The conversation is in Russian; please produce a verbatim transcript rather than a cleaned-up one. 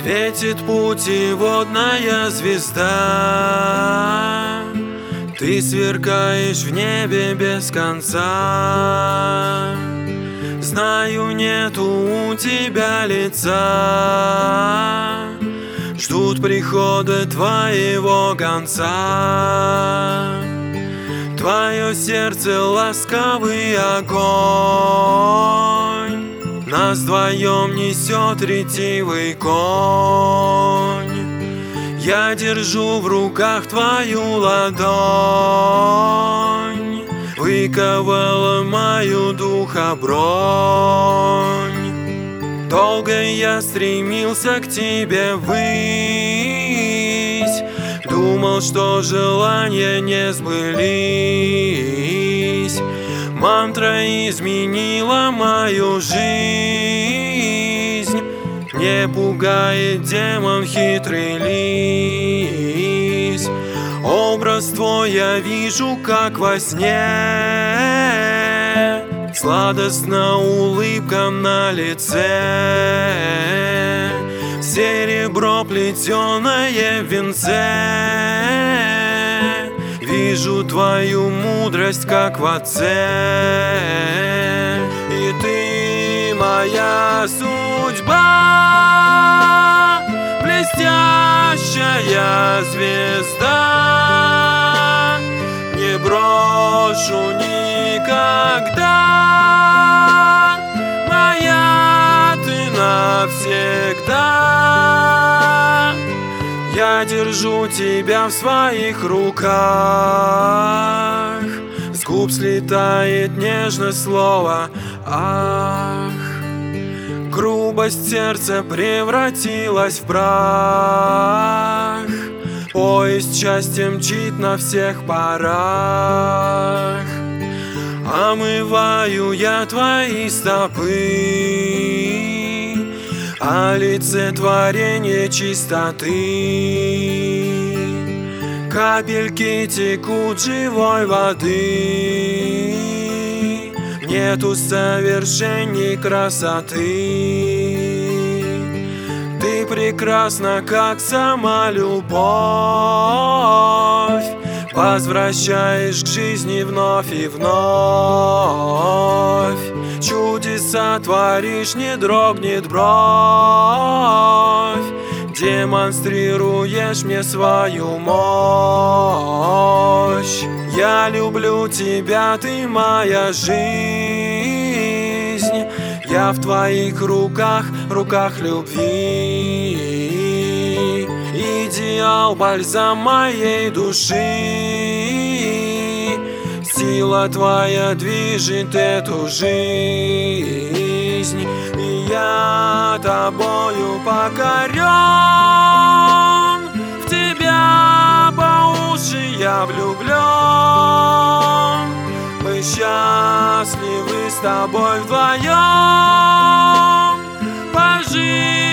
Светит путеводная звезда, ты сверкаешь в небе без конца. Знаю, нету у тебя лица, ждут прихода твоего конца. Твое сердце ласковый огонь, нас вдвоем несет ретивый конь. Я держу в руках твою ладонь, выковала мою духа бронь. Долго я стремился к тебе ввысь, думал, что желания не сбылись. Мантра изменила мою жизнь, не пугает демон хитрый лис. Образ твой я вижу, как во сне, сладостна улыбка на лице, серебро плетеное в венце. Вижу твою мудрость, как в отце, и ты моя судьба, блестящая звезда. Не брошу никогда, моя ты навсегда. Я держу тебя в своих руках, с губ слетает нежное слово «ах». Грубость сердца превратилась в прах, поезд счастья мчит на всех парах. Омываю я твои стопы, олицетворение чистоты. Капельки текут живой воды, нету совершенней красоты. Ты прекрасна, как сама любовь, возвращаешь к жизни вновь и вновь. Чудеса творишь, не дрогнет бровь, демонстрируешь мне свою мощь. Я люблю тебя, ты моя жизнь, я в твоих руках, руках любви. Идеал, бальзам моей души, сила твоя движет эту жизнь, и я тобою покорен. В тебя по уши я влюблен, мы счастливы с тобой вдвоем по жизни.